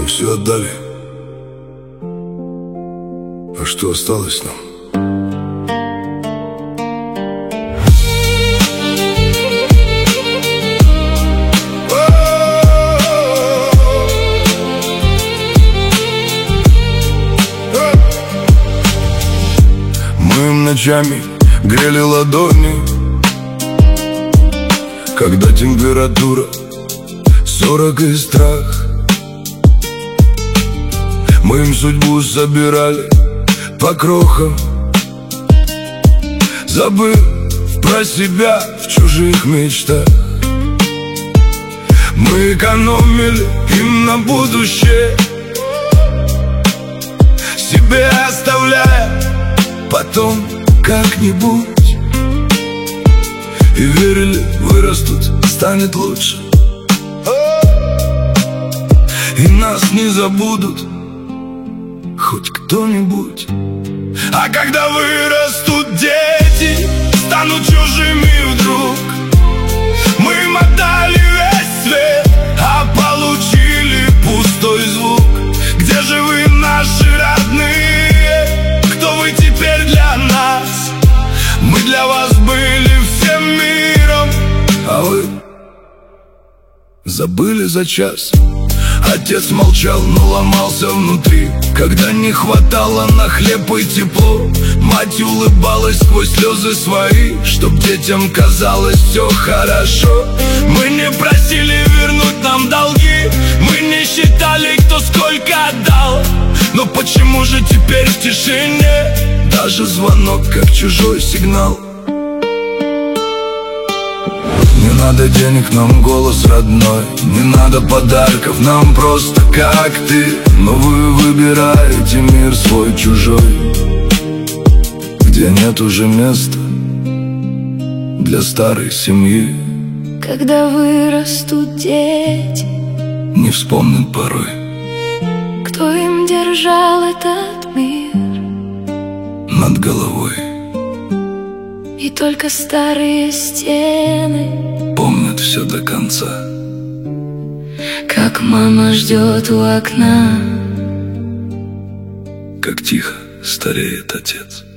все отдали. А что осталось нам? Мы ночами грели ладони, когда температура 40 и страх. Мы им судьбу собирали по крохам, забыв про себя в чужих мечтах. Мы экономили им на будущее, себе оставляя потом как-нибудь. И верили, вырастут, станет лучше, и нас не забудут хоть кто-нибудь. А когда вырастут дети, станут чужими вдруг, мы им отдали весь свет, а получили пустой звук. Где же вы, наши родные? Кто вы теперь для нас? Мы для вас были всем миром, а вы забыли за час. Отец молчал, но ломался внутри, когда не хватало на хлеб и тепло. Мать улыбалась сквозь слезы свои, чтоб детям казалось все хорошо. Мы не просили вернуть нам долги, мы не считали, кто сколько отдал. Но почему же теперь в тишине даже звонок как чужой сигнал? Не надо денег, нам голос родной, не надо подарков, нам просто как ты. Но вы выбираете мир свой чужой, где нет уже места для старой семьи. Когда вырастут дети, не вспомнят порой, кто им держал этот мир над головой. И только старые стены помнят все до конца, как мама ждет у окна, как тихо стареет отец.